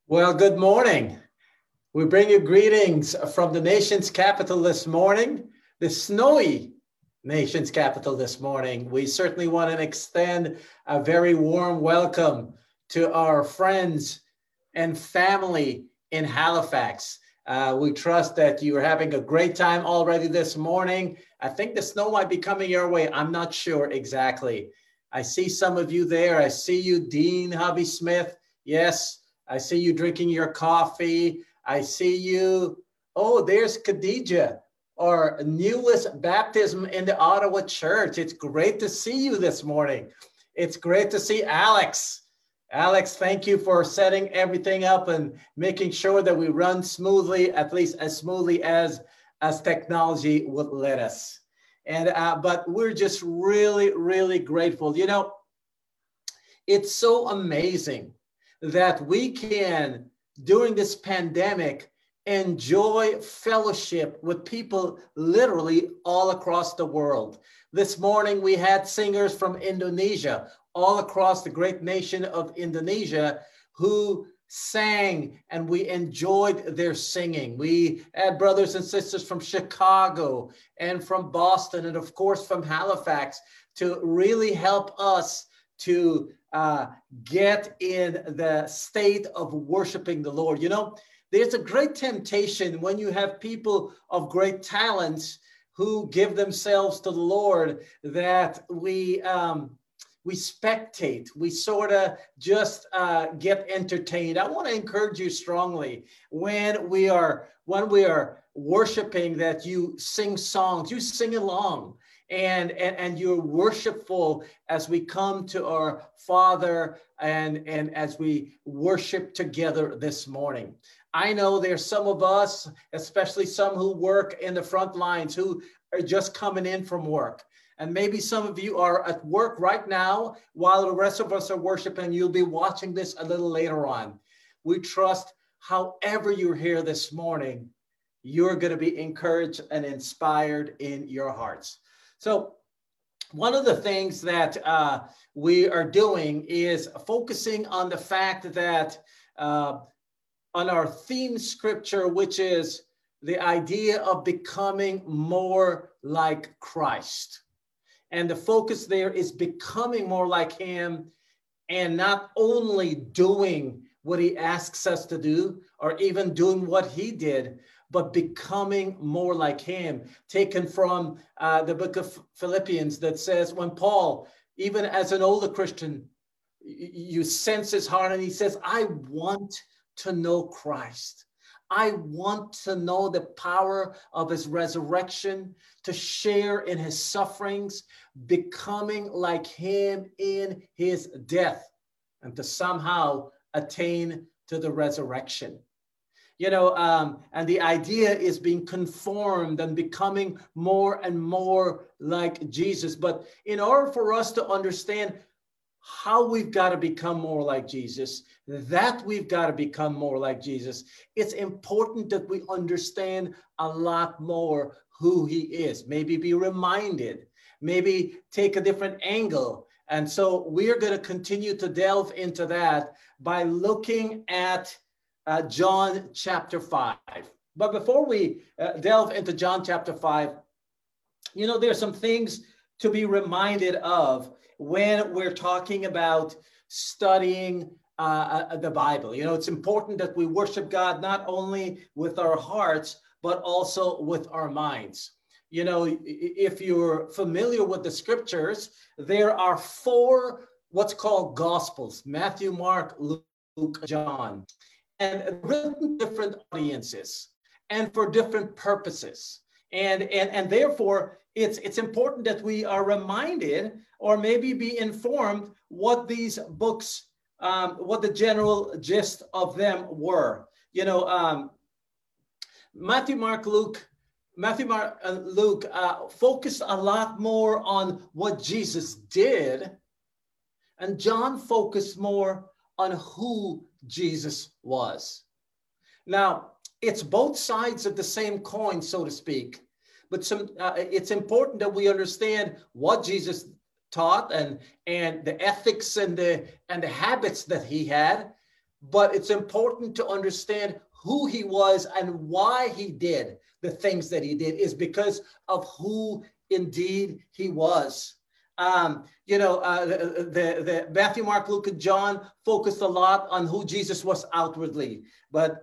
Well, good morning. We bring you greetings from the nation's capital this morning, the snowy nation's capital this morning. We certainly want to extend a very warm welcome to our friends and family in Halifax. We trust that you're having a great time already this morning. I think the snow might be coming your way. I'm not sure exactly. I see some of you there. I see you, Dean Hubby Smith. Yes. I see you drinking your coffee. I see you. Oh, there's Khadija, our newest baptism in the Ottawa Church. It's great to see you this morning. It's great to see Alex. Alex, thank you for setting everything up and making sure that we run smoothly, at least as smoothly as technology would let us. But we're just really, really grateful. You know, it's so amazing that we can, during this pandemic, enjoy fellowship with people literally all across the world. This morning, we had singers from Indonesia, all across the great nation of Indonesia, who sang and we enjoyed their singing. We had brothers and sisters from Chicago and from Boston and of course from Halifax to really help us to get in the state of worshiping the Lord. You know, there's a great temptation when you have people of great talents who give themselves to the Lord that we spectate. We sort of just get entertained. I want to encourage you strongly when we are worshiping that you sing songs, you sing along. And you're worshipful as we come to our Father and as we worship together this morning. I know there's some of us, especially some who work in the front lines, who are just coming in from work. And maybe some of you are at work right now while the rest of us are worshiping. You'll be watching this a little later on. We trust however you're here this morning, you're going to be encouraged and inspired in your hearts. So one of the things that we are doing is focusing on the fact that on our theme scripture, which is the idea of becoming more like Christ. And the focus there is becoming more like him and not only doing what he asks us to do or even doing what he did, but becoming more like him, taken from the book of Philippians that says when Paul, even as an older Christian, you sense his heart and he says, I want to know Christ. I want to know the power of his resurrection, to share in his sufferings, becoming like him in his death, and to somehow attain to the resurrection. You know, and the idea is being conformed and becoming more and more like Jesus. But in order for us to understand how we've got to become more like Jesus, that we've got to become more like Jesus, it's important that we understand a lot more who he is. Maybe be reminded, maybe take a different angle. And so we're going to continue to delve into that by looking at John chapter 5. But before we delve into John chapter 5, you know, there's some things to be reminded of when we're talking about studying the Bible. You know, it's important that we worship God not only with our hearts, but also with our minds. You know, if you're familiar with the scriptures, there are 4 what's called gospels: Matthew, Mark, Luke, John. And written different audiences and for different purposes. And therefore, it's important that we are reminded or maybe be informed what these books, what the general gist of them were. You know, Matthew, Mark, and Luke focused a lot more on what Jesus did, and John focused more on who Jesus was. Now, it's both sides of the same coin, so to speak, but it's important that we understand what Jesus taught and the ethics and the habits that he had, but it's important to understand who he was and why he did the things that he did is because of who indeed he was. The Matthew, Mark, Luke, and John focused a lot on who Jesus was outwardly, but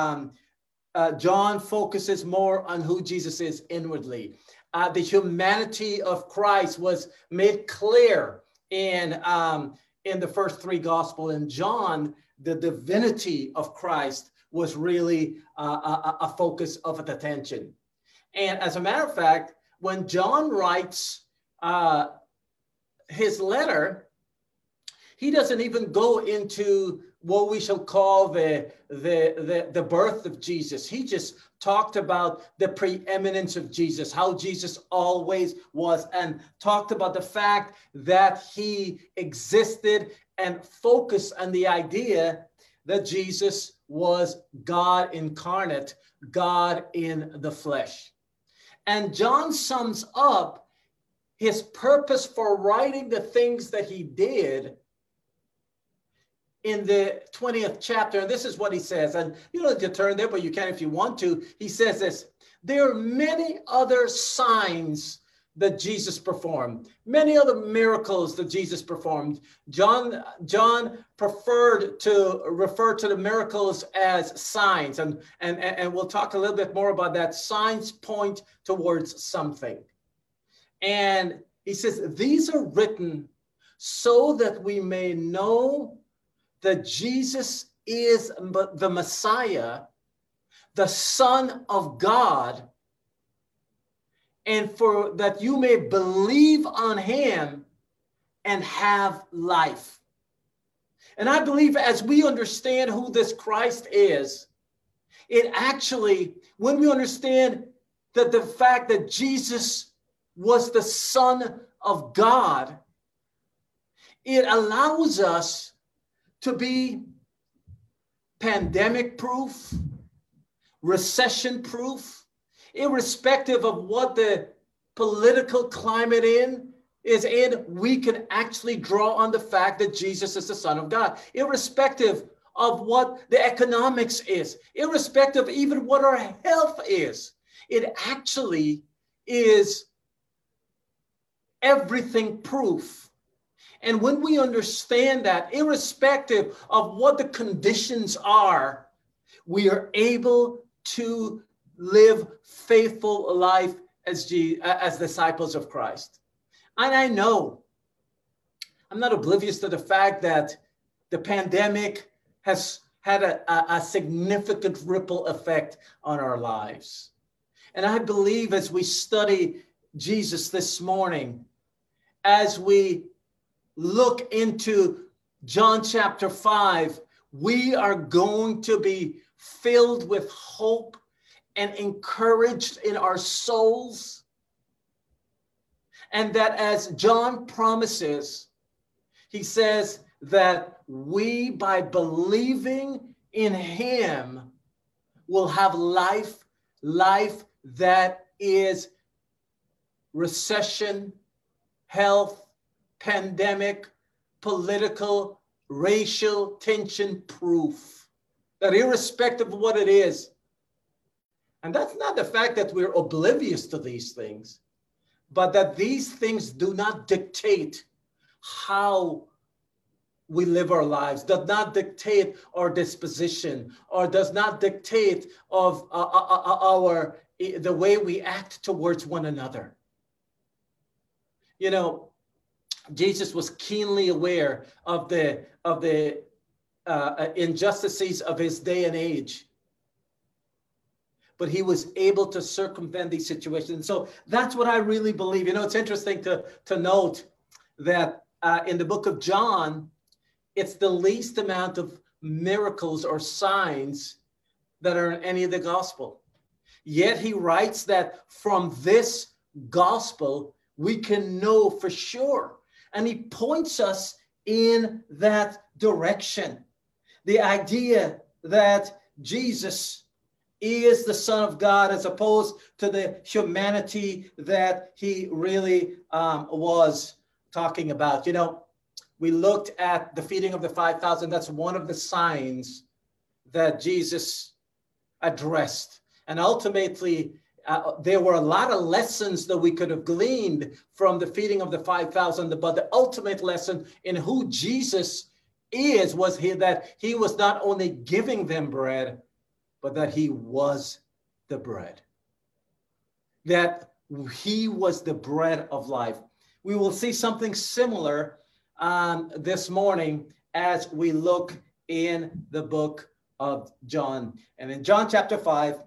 John focuses more on who Jesus is inwardly. The humanity of Christ was made clear in the first three Gospels. In John, the divinity of Christ was really a focus of attention. And as a matter of fact, when John writes his letter, he doesn't even go into what we shall call the birth of Jesus. He just talked about the preeminence of Jesus, how Jesus always was, and talked about the fact that he existed and focused on the idea that Jesus was God incarnate, God in the flesh. And John sums up his purpose for writing the things that he did in the 20th chapter. And this is what he says. And you don't have to turn there, but you can if you want to. He says this: there are many other signs that Jesus performed, many other miracles that Jesus performed. John preferred to refer to the miracles as signs. And we'll talk a little bit more about that. Signs point towards something. And he says, these are written so that we may know that Jesus is the Messiah, the Son of God, and for that you may believe on him and have life. And I believe as we understand who this Christ is, it actually, when we understand that the fact that Jesus was the Son of God, it allows us to be pandemic proof, recession proof, irrespective of what the political climate is in, we can actually draw on the fact that Jesus is the Son of God, irrespective of what the economics is, irrespective of even what our health is. It actually is everything proof. And when we understand that, irrespective of what the conditions are, we are able to live faithful life as disciples of Christ. And I know, I'm not oblivious to the fact that the pandemic has had a significant ripple effect on our lives. And I believe as we study Jesus this morning, as we look into John chapter 5, we are going to be filled with hope and encouraged in our souls. And that as John promises, he says that we, by believing in him, will have life that is recession, health, pandemic, political, racial tension proof. That irrespective of what it is, and that's not the fact that we're oblivious to these things, but that these things do not dictate how we live our lives, does not dictate our disposition, or does not dictate of the way we act towards one another. You know, Jesus was keenly aware of the injustices of his day and age, but he was able to circumvent these situations. So that's what I really believe. You know, it's interesting to note that in the book of John, it's the least amount of miracles or signs that are in any of the gospel. Yet he writes that from this gospel, we can know for sure. And he points us in that direction. The idea that Jesus is the Son of God as opposed to the humanity that he really was talking about. You know, we looked at the feeding of the 5,000. That's one of the signs that Jesus addressed. And ultimately, there were a lot of lessons that we could have gleaned from the feeding of the 5,000, but the ultimate lesson in who Jesus is was that he was not only giving them bread, but that he was the bread. That he was the bread of life. We will see something similar this morning as we look in the book of John. And in John chapter 5,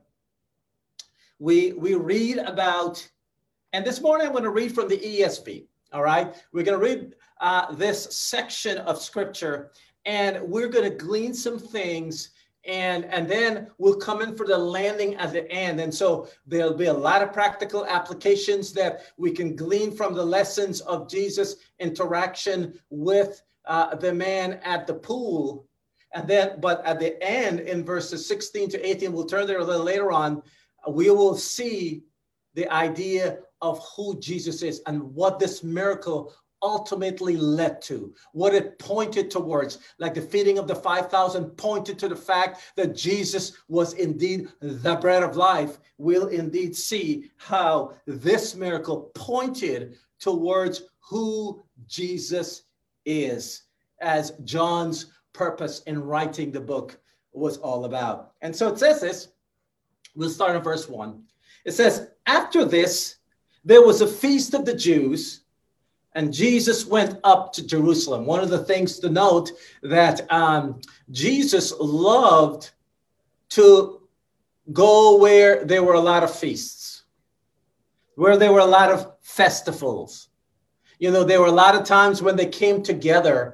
we read about, and this morning I'm going to read from the ESV, all right? We're going to read this section of scripture, and we're going to glean some things, and then we'll come in for the landing at the end. And so there'll be a lot of practical applications that we can glean from the lessons of Jesus' interaction with the man at the pool. And then, but at the end, in verses 16 to 18, we'll turn there a little later on, we will see the idea of who Jesus is and what this miracle ultimately led to, what it pointed towards. Like the feeding of the 5,000 pointed to the fact that Jesus was indeed the bread of life. We'll indeed see how this miracle pointed towards who Jesus is, as John's purpose in writing the book was all about. And so it says this. We'll start in verse 1. It says, after this, there was a feast of the Jews, and Jesus went up to Jerusalem. One of the things to note that Jesus loved to go where there were a lot of feasts, where there were a lot of festivals. You know, there were a lot of times when they came together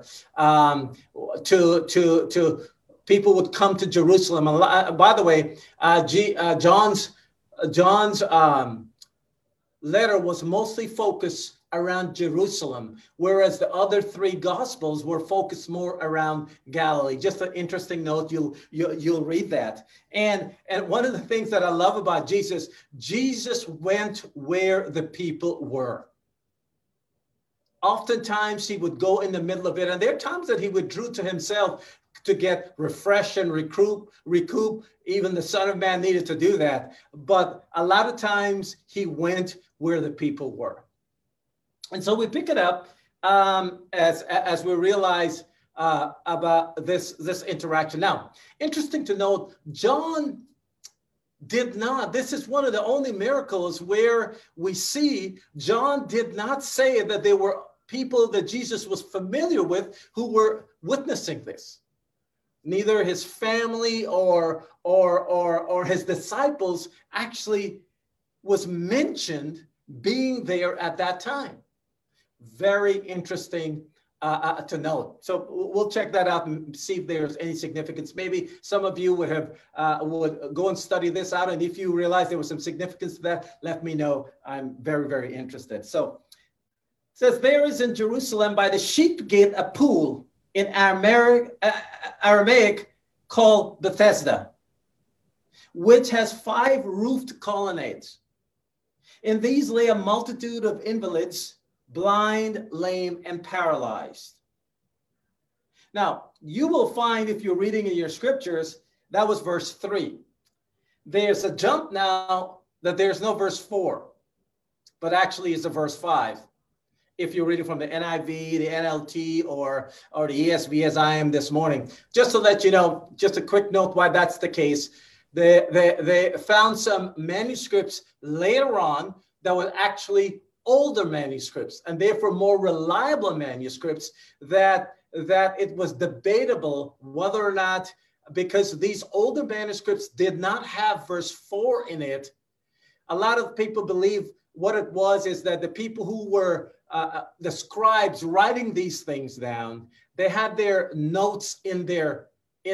people would come to Jerusalem. By the way, John's letter was mostly focused around Jerusalem, whereas the other three gospels were focused more around Galilee. Just an interesting note. You'll read that. And one of the things that I love about Jesus went where the people were. Oftentimes he would go in the middle of it, and there are times that he withdrew to himself to get refreshed and recoup. Even the Son of Man needed to do that. But a lot of times he went where the people were. And so we pick it up as we realize about this interaction. Now, interesting to note, John did not, this is one of the only miracles where we see John did not say that there were people that Jesus was familiar with who were witnessing this. Neither his family or his disciples actually was mentioned being there at that time. Very interesting to note. So we'll check that out and see if there's any significance. Maybe some of you would go and study this out. And if you realize there was some significance to that, let me know. I'm very, very interested. So it says, there is in Jerusalem by the sheep gate a pool in Aramaic called Bethesda, which has 5 roofed colonnades. In these lay a multitude of invalids, blind, lame, and paralyzed. Now, you will find if you're reading in your scriptures, that was verse 3. There's a jump now that there's no verse 4, but actually it's a verse 5. If you're reading from the NIV, the NLT, or the ESV as I am this morning. Just to let you know, just a quick note why that's the case. They found some manuscripts later on that were actually older manuscripts, and therefore more reliable manuscripts, that it was debatable whether or not, because these older manuscripts did not have verse 4 in it. A lot of people believe what it was is that the people who were the scribes writing these things down, they had their notes in the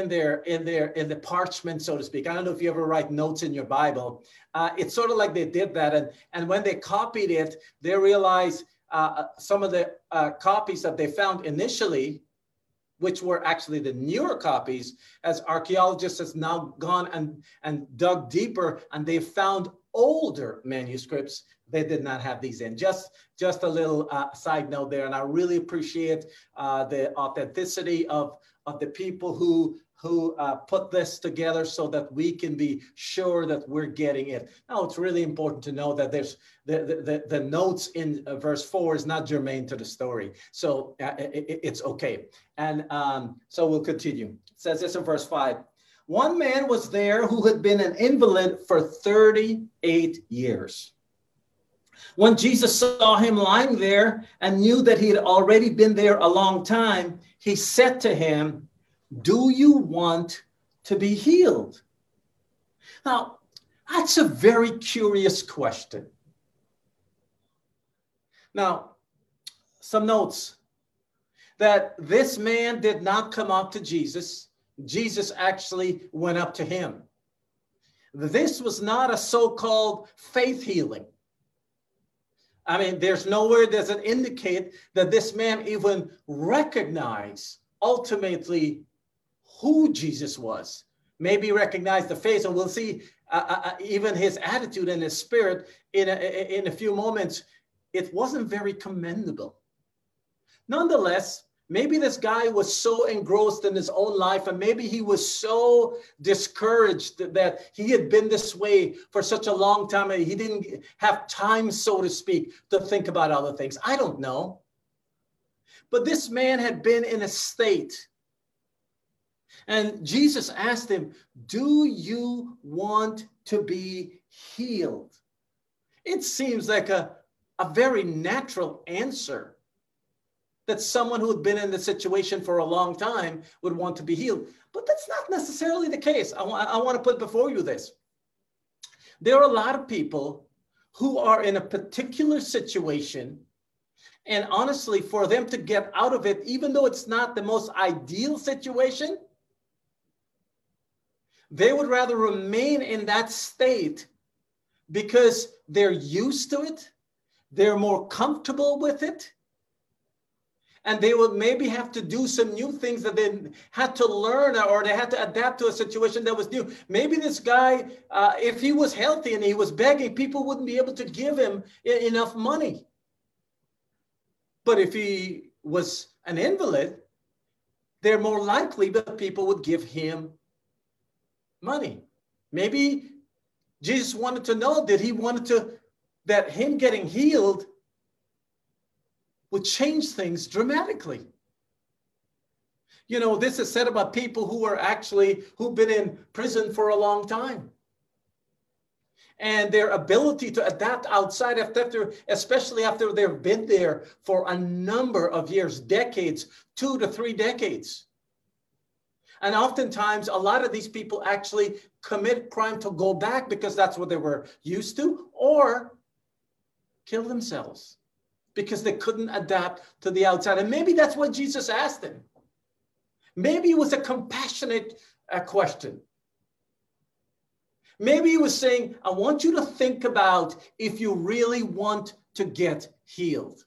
parchment, so to speak. I don't know if you ever write notes in your Bible. It's sort of like they did that. And when they copied it, they realized some of the copies that they found initially, which were actually the newer copies, as archaeologists has now gone and dug deeper, and they found older manuscripts. they did not have these in. Just a little side note there, and I really appreciate the authenticity of the people who put this together so that we can be sure that we're getting it. Now, it's really important to know that there's the notes in verse 4 is not germane to the story. So it's okay. And so we'll continue. It says this in verse 5. One man was there who had been an invalid for 38 years. When Jesus saw him lying there and knew that he had already been there a long time, he said to him, "Do you want to be healed?" Now, that's a very curious question. Now, some notes that this man did not come up to Jesus. Jesus actually went up to him. This was not a so-called faith healing. I mean, there's nowhere does it indicate that this man even recognized ultimately who Jesus was. Maybe recognize the face, and we'll see even his attitude and his spirit in a few moments. It wasn't very commendable. Nonetheless, maybe this guy was so engrossed in his own life, and maybe he was so discouraged that he had been this way for such a long time, and he didn't have time, so to speak, to think about other things. I don't know. But this man had been in a state. And Jesus asked him, "Do you want to be healed?" It seems like a very natural answer that someone who had been in the situation for a long time would want to be healed. But that's not necessarily the case. I want to put before you this. There are a lot of people who are in a particular situation, and honestly, for them to get out of it, even though it's not the most ideal situation, they would rather remain in that state because they're used to it, they're more comfortable with it, and they would maybe have to do some new things that they had to learn, or they had to adapt to a situation that was new. Maybe this guy, if he was healthy and he was begging, people wouldn't be able to give him enough money. But if he was an invalid, they're more likely that people would give him money. Maybe Jesus wanted to know that that him getting healed would change things dramatically. You know, this is said about people who've been in prison for a long time. And their ability to adapt outside, especially after they've been there for a number of years, decades, 2 to 3 decades. And oftentimes, a lot of these people actually commit crime to go back because that's what they were used to, or kill themselves because they couldn't adapt to the outside. And maybe that's what Jesus asked him. Maybe it was a compassionate question. Maybe he was saying, I want you to think about if you really want to get healed.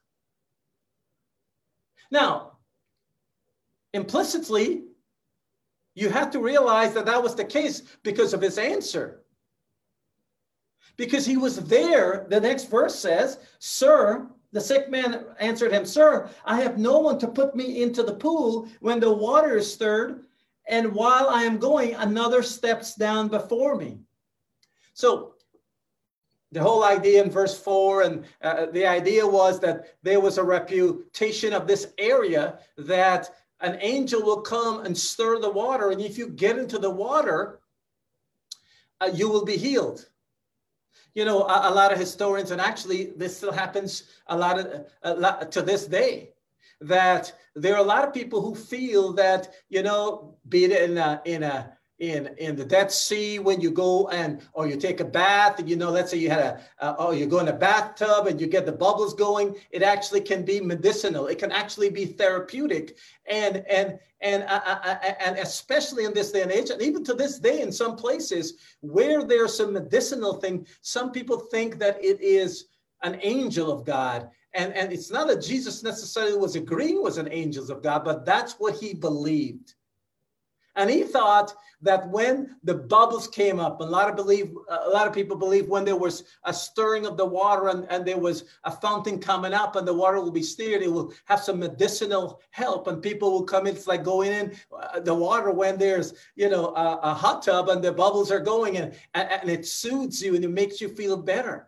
Now, implicitly, you have to realize that that was the case because of his answer. Because he was there, the next verse says, "Sir," the sick man answered him, "Sir, I have no one to put me into the pool when the water is stirred, and while I am going, another steps down before me." So the whole idea in verse 4, and the idea was that there was a reputation of this area that an angel will come and stir the water, and if you get into the water, you will be healed. You know, a lot of historians, and actually this still happens a lot to this day, that there are a lot of people who feel that, you know, be it in the Dead Sea, when you go or you take a bath, and, you know, let's say you had you go in a bathtub and you get the bubbles going, it actually can be medicinal. It can actually be therapeutic, and especially in this day and age, and even to this day, in some places where there's a medicinal thing, some people think that it is an angel of God, and it's not that Jesus necessarily was agreeing with an angel of God, but that's what he believed. And he thought that when the bubbles came up, a lot of people believe when there was a stirring of the water and there was a fountain coming up and the water will be stirred, it will have some medicinal help and people will come in. It's like going in the water when there's, a hot tub and the bubbles are going and it soothes you and it makes you feel better.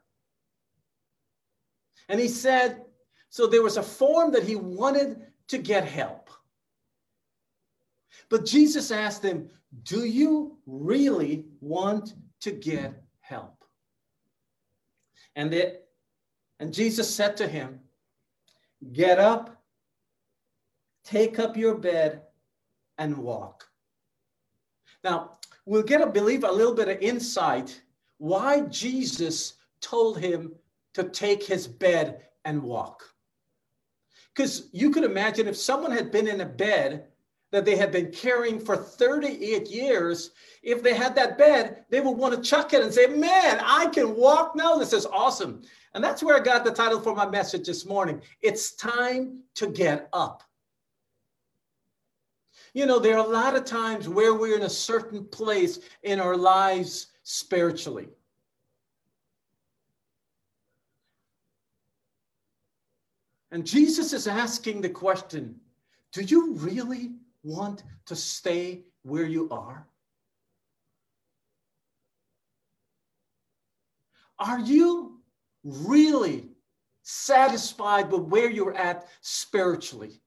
And he said, so there was a form that he wanted to get help. But Jesus asked him, do you really want to get help? And Jesus said to him, get up, take up your bed, and walk. Now, we'll get, a little bit of insight why Jesus told him to take his bed and walk. Because you could imagine if someone had been in a bed that they had been carrying for 38 years, if they had that bed, they would want to chuck it and say, man, I can walk now. This is awesome. And that's where I got the title for my message this morning. It's time to get up. There are a lot of times where we're in a certain place in our lives spiritually. And Jesus is asking the question, do you really want to stay where you are? Are you really satisfied with where you're at spiritually?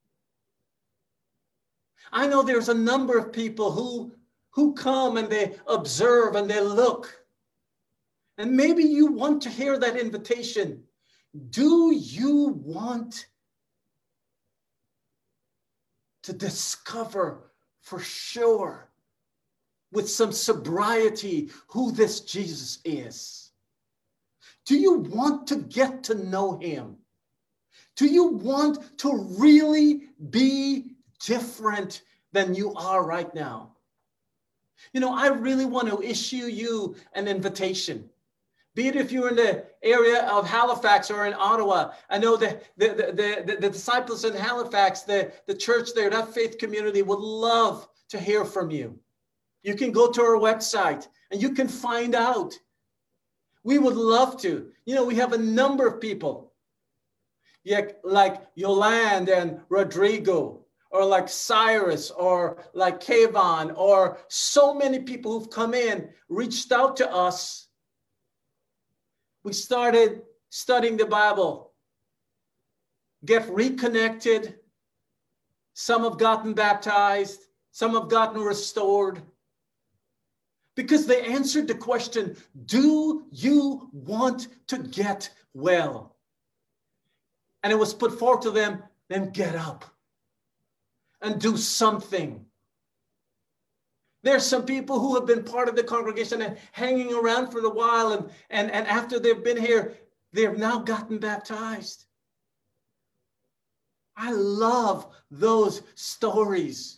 I know there's a number of people who come and they observe and they look. And maybe you want to hear that invitation. Do you want to discover for sure, with some sobriety, who this Jesus is? Do you want to get to know him? Do you want to really be different than you are right now? I really want to issue you an invitation. Be it if you're in the area of Halifax or in Ottawa. I know the disciples in Halifax, the church there, that faith community would love to hear from you. You can go to our website and you can find out. We would love to. We have a number of people, like Yolande and Rodrigo, or like Cyrus, or like Kayvon, or so many people who've come in, reached out to us. We started studying the Bible, get reconnected. Some have gotten baptized. Some have gotten restored. Because they answered the question, do you want to get well? And it was put forth to them, then get up and do something. There's some people who have been part of the congregation and hanging around for a while, and after they've been here, they've now gotten baptized. I love those stories.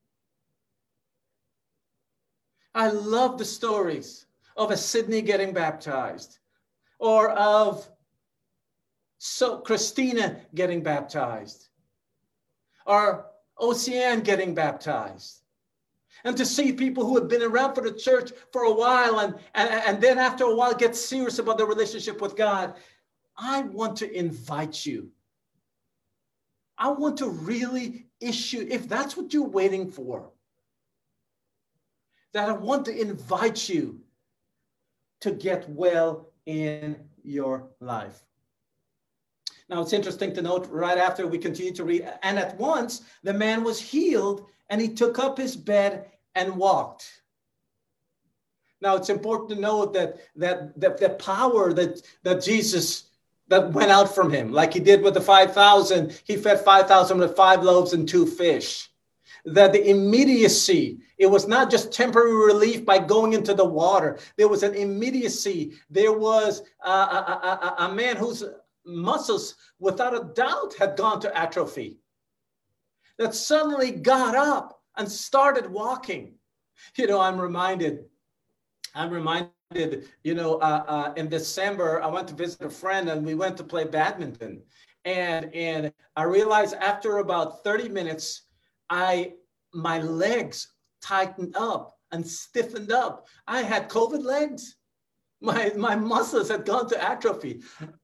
I love the stories of a Sydney getting baptized, or of Christina getting baptized, or Oceane getting baptized. And to see people who have been around for the church for a while and then after a while get serious about their relationship with God. I want to invite you. I want to really issue, if that's what you're waiting for, that I want to invite you to get well in your life. Now, it's interesting to note right after we continue to read, and at once the man was healed and he took up his bed and walked. Now, it's important to note that the power that Jesus, that went out from him, like he did with the 5,000, he fed 5,000 with 5 loaves and 2 fish. That the immediacy, it was not just temporary relief by going into the water. There was an immediacy. There was a man whose muscles, without a doubt, had gone to atrophy, that suddenly got up and started walking. I'm reminded, in December, I went to visit a friend and we went to play badminton. And I realized after about 30 minutes, my legs tightened up and stiffened up. I had COVID legs. My muscles had gone to atrophy.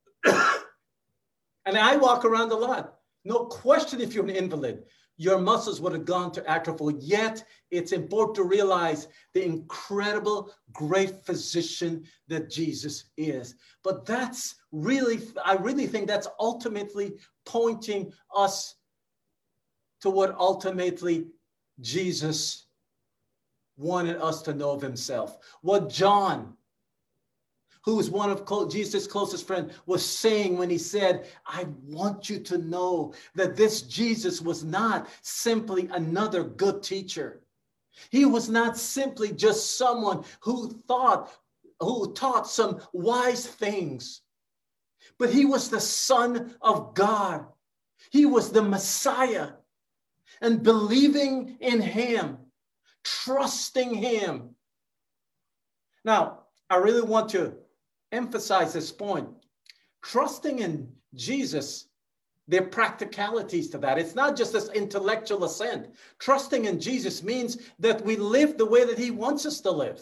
And I walk around a lot. No question, if you're an invalid, your muscles would have gone to atrophy. Yet it's important to realize the incredible, great physician that Jesus is. But that's really, I really think that's ultimately pointing us to what ultimately Jesus wanted us to know of himself. What John, who was one of Jesus' closest friends, was saying when he said, I want you to know that this Jesus was not simply another good teacher. He was not simply just someone who taught some wise things, but he was the Son of God. He was the Messiah. And believing in him, trusting him. Now, I really want to emphasize this point. Trusting in Jesus, there are practicalities to that. It's not just this intellectual assent. Trusting in Jesus means that we live the way that he wants us to live.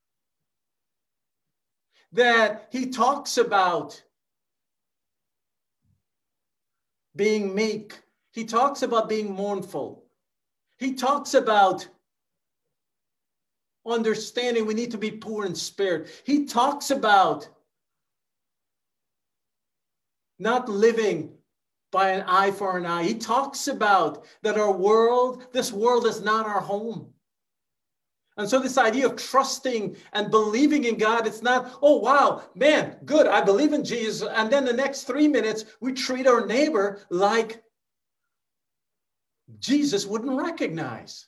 That he talks about being meek. He talks about being mournful. He talks about understanding we need to be poor in spirit. He talks about not living by an eye for an eye. He talks about that this world is not our home. And so this idea of trusting and believing in God, it's not, oh, wow, man, good, I believe in Jesus. And then the next 3 minutes, we treat our neighbor like Jesus wouldn't recognize.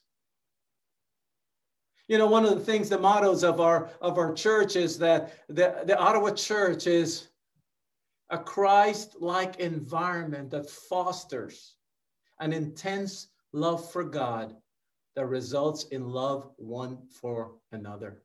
You know, one of the things, the mottos of our church is that the Ottawa Church is a Christ-like environment that fosters an intense love for God that results in love one for another.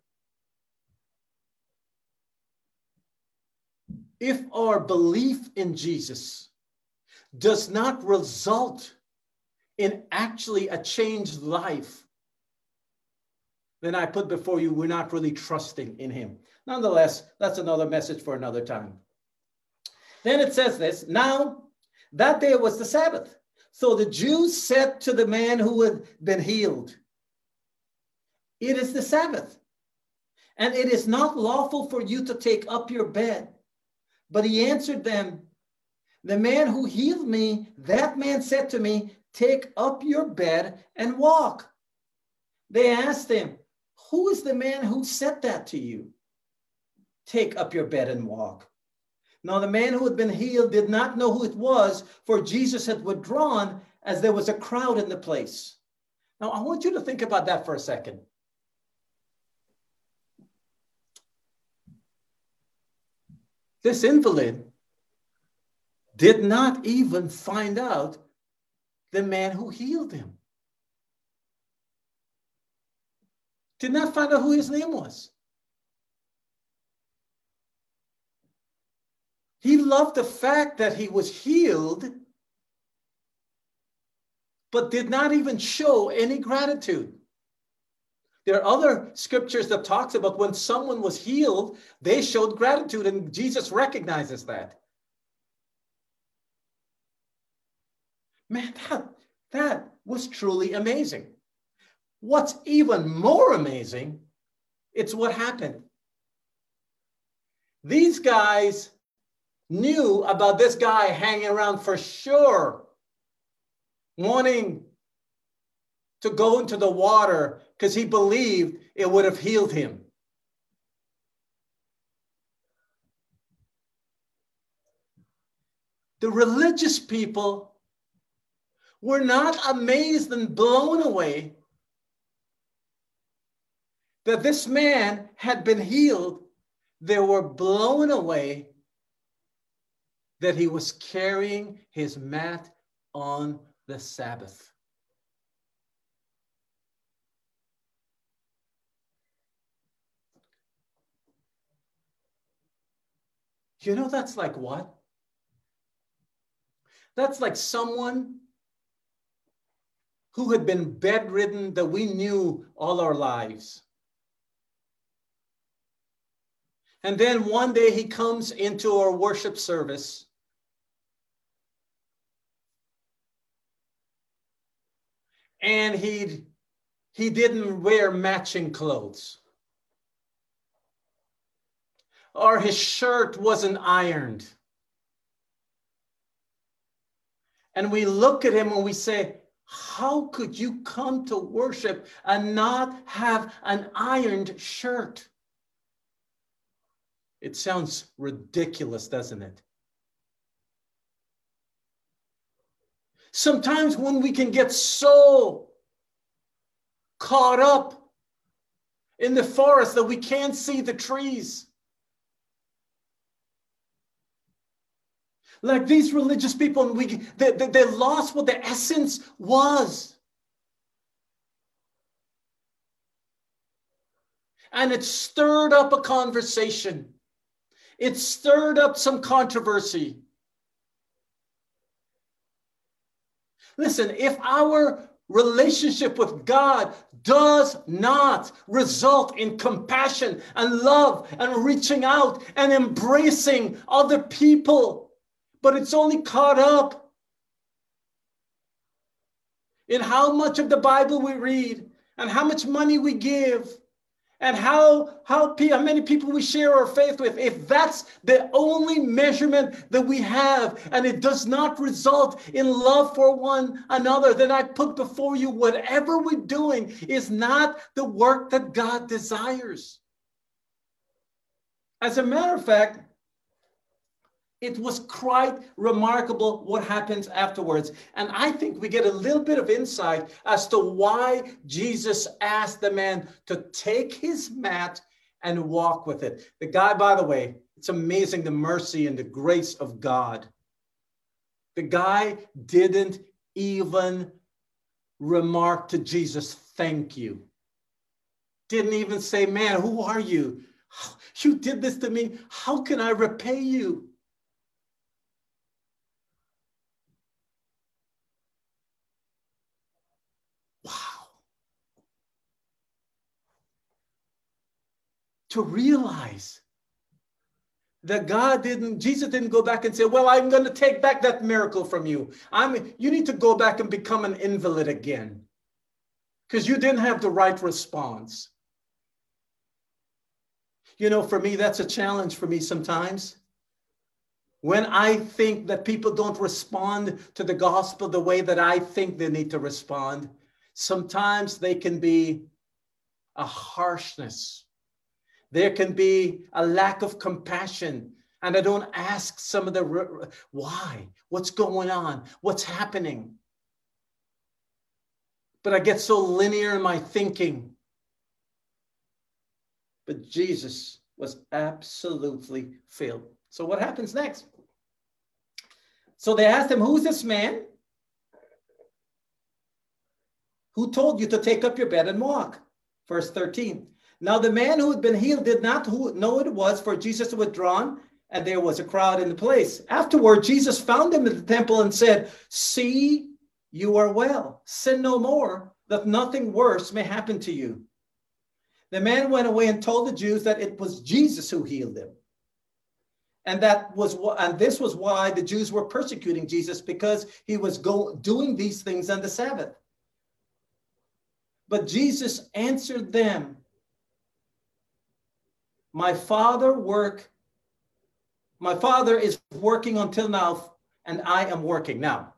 If our belief in Jesus does not result in actually a changed life, then I put before you, we're not really trusting in him. Nonetheless, that's another message for another time. Then it says this, now that day was the Sabbath. So the Jews said to the man who had been healed, it is the Sabbath, and it is not lawful for you to take up your bed. But he answered them, the man who healed me, that man said to me, take up your bed and walk. They asked him, who is the man who said that to you? Take up your bed and walk. Now the man who had been healed did not know who it was, for Jesus had withdrawn as there was a crowd in the place. Now I want you to think about that for a second. This invalid did not even find out the man who healed him. Did not find out who his name was. He loved the fact that he was healed, but did not even show any gratitude. There are other scriptures that talks about when someone was healed, they showed gratitude, and Jesus recognizes that. Man, that was truly amazing. What's even more amazing, it's what happened. These guys knew about this guy hanging around for sure, wanting to go into the water because he believed it would have healed him. The religious people were not amazed and blown away that this man had been healed. They were blown away that he was carrying his mat on the Sabbath. You know, that's like what? That's like someone who had been bedridden that we knew all our lives. And then one day he comes into our worship service. And he didn't wear matching clothes. Or his shirt wasn't ironed. And we look at him and we say, how could you come to worship and not have an ironed shirt? It sounds ridiculous, doesn't it? Sometimes when we can get so caught up in the forest that we can't see the trees. Like these religious people, they lost what the essence was. And it stirred up a conversation. It stirred up some controversy. Listen, if our relationship with God does not result in compassion and love and reaching out and embracing other people, but it's only caught up in how much of the Bible we read and how much money we give and how many people we share our faith with, if that's the only measurement that we have and it does not result in love for one another, then I put before you whatever we're doing is not the work that God desires. As a matter of fact, it was quite remarkable what happens afterwards. And I think we get a little bit of insight as to why Jesus asked the man to take his mat and walk with it. The guy, by the way, it's amazing the mercy and the grace of God. The guy didn't even remark to Jesus, thank you. Didn't even say, man, who are you? You did this to me. How can I repay you? To realize that Jesus didn't go back and say, well, I'm going to take back that miracle from you. You need to go back and become an invalid again because you didn't have the right response. You know, for me, that's a challenge for me sometimes. When I think that people don't respond to the gospel the way that I think they need to respond, sometimes they can be a harshness. There can be a lack of compassion. And I don't ask some of the, why? What's going on? What's happening? But I get so linear in my thinking. But Jesus was absolutely filled. So what happens next? So they asked him, who's this man? Who told you to take up your bed and walk? Verse 13. Now the man who had been healed did not know it was, for Jesus was withdrawn, and there was a crowd in the place. Afterward, Jesus found him in the temple and said, see, you are well. Sin no more, that nothing worse may happen to you. The man went away and told the Jews that it was Jesus who healed him. And this was why the Jews were persecuting Jesus, because he was doing these things on the Sabbath. But Jesus answered them, my Father is working until now, and I am working. Now,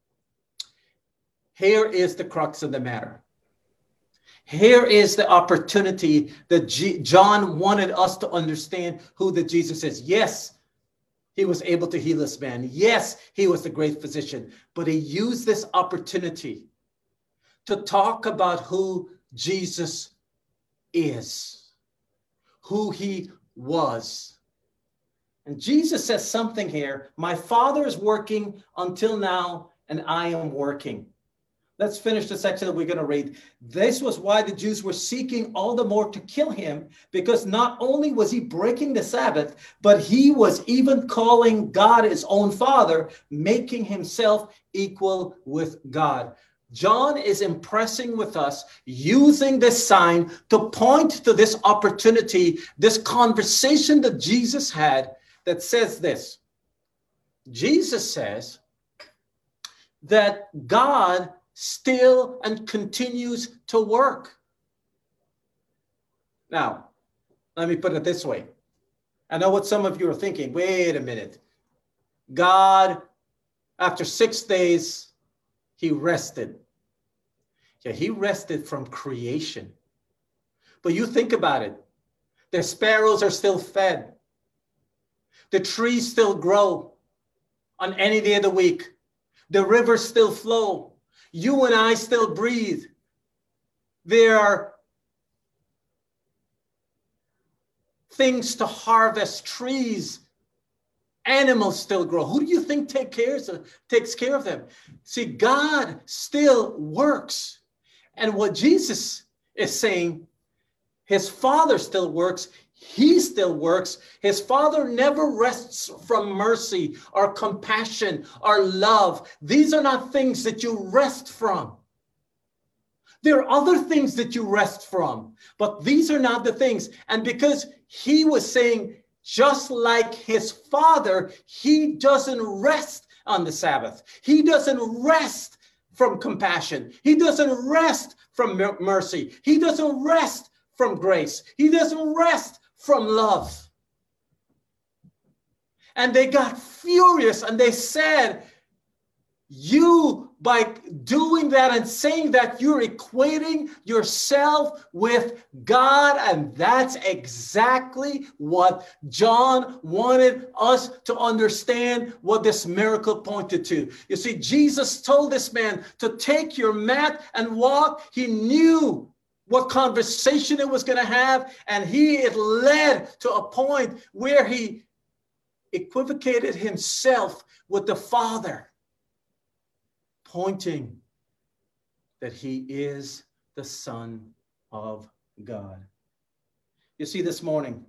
here is the crux of the matter. Here is the opportunity that John wanted us to understand who the Jesus is. Yes, he was able to heal this man. Yes, he was the great physician, but he used this opportunity to talk about who Jesus is. Who he was. And Jesus says something here. My Father is working until now, and I am working. Let's finish the section that we're going to read. This was why the Jews were seeking all the more to kill him, because not only was he breaking the Sabbath, but he was even calling God his own Father, making himself equal with God. John is impressing with us using this sign to point to this opportunity, this conversation that Jesus had that says this. Jesus says that God still and continues to work. Now, let me put it this way. I know what some of you are thinking. Wait a minute. God, after 6 days, he rested. Yeah, he rested from creation. But you think about it. The sparrows are still fed. The trees still grow on any day of the week. The rivers still flow. You and I still breathe. There are things to harvest, trees, animals still grow. Who do you think takes care of them? See, God still works. And what Jesus is saying, his Father still works. He still works. His Father never rests from mercy or compassion or love. These are not things that you rest from. There are other things that you rest from, but these are not the things. And because he was saying, just like his Father, he doesn't rest on the Sabbath. He doesn't rest from compassion. He doesn't rest from mercy. He doesn't rest from grace. He doesn't rest from love. And they got furious and they said, you, by doing that and saying that, you're equating yourself with God. And that's exactly what John wanted us to understand what this miracle pointed to. You see, Jesus told this man to take your mat and walk. He knew what conversation it was going to have. And it led to a point where he equivocated himself with the Father, pointing that he is the Son of God. You see, this morning,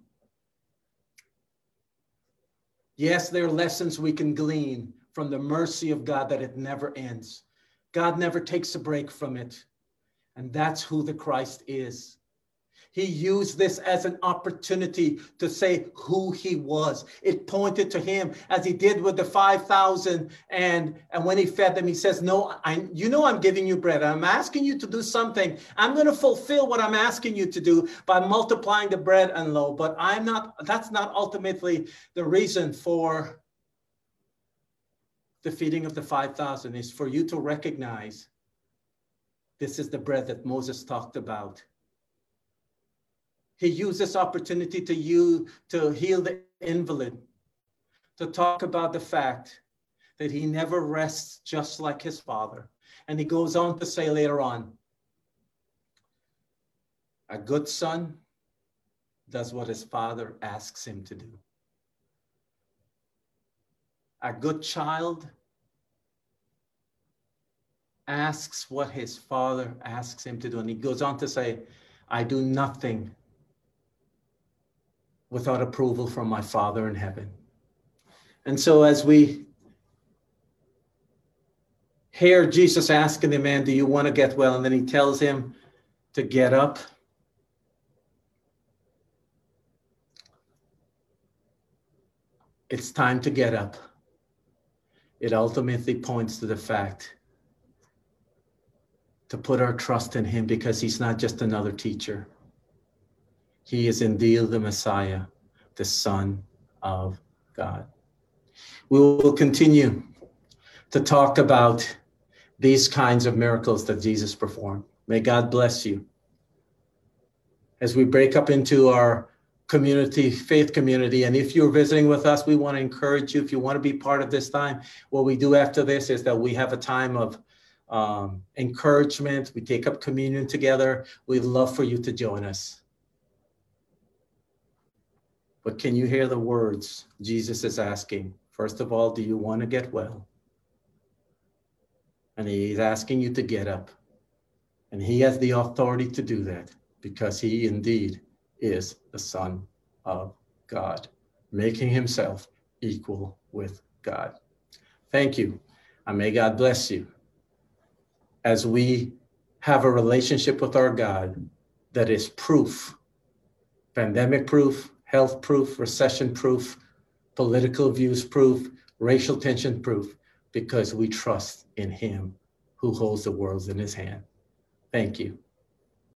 yes, there are lessons we can glean from the mercy of God, that it never ends. God never takes a break from it. And that's who the Christ is. He used this as an opportunity to say who he was. It pointed to him, as he did with the 5,000. And when he fed them, he says, no, I'm giving you bread. I'm asking you to do something. I'm going to fulfill what I'm asking you to do by multiplying the bread and loaves. But that's not ultimately the reason for the feeding of the 5,000. Is for you to recognize this is the bread that Moses talked about. He used this opportunity to heal the invalid, to talk about the fact that he never rests, just like his Father. And he goes on to say later on, a good son does what his father asks him to do. A good child asks what his father asks him to do. And he goes on to say, I do nothing without approval from my Father in heaven. And so as we hear Jesus asking the man, do you want to get well? And then he tells him to get up. It's time to get up. It ultimately points to the fact to put our trust in him, because he's not just another teacher. He is indeed the Messiah, the Son of God. We will continue to talk about these kinds of miracles that Jesus performed. May God bless you. As we break up into our community, faith community, and if you're visiting with us, we want to encourage you, if you want to be part of this time, what we do after this is that we have a time of encouragement. We take up communion together. We'd love for you to join us. But can you hear the words Jesus is asking? First of all, do you want to get well? And he's asking you to get up. And he has the authority to do that, because he indeed is the Son of God, making himself equal with God. Thank you, and may God bless you. as we have a relationship with our God that is proof, pandemic proof, health proof, recession proof, political views proof, racial tension proof, because we trust in him who holds the world in his hand. Thank you.